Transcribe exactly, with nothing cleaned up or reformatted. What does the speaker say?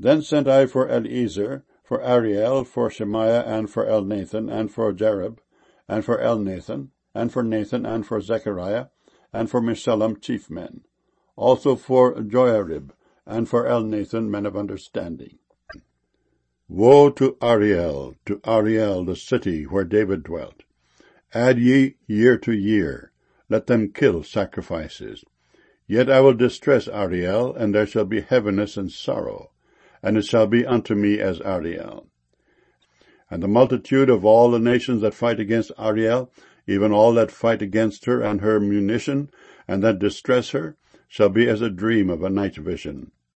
Then sent I for Eliezer, for Ariel, for Shemaiah, and for Elnathan, and for Jarib, and for Elnathan, and for Nathan, and for Zechariah, and for Meshullam chief men, also for Joiarib, and for Elnathan men of understanding. Woe to Ariel, to Ariel, the city where David dwelt! Add ye year to year, let them kill sacrifices. Yet I will distress Ariel, and there shall be heaviness and sorrow, and it shall be unto me as Ariel. And the multitude of all the nations that fight against Ariel, even all that fight against her and her munition, and that distress her, shall be as a dream of a night vision.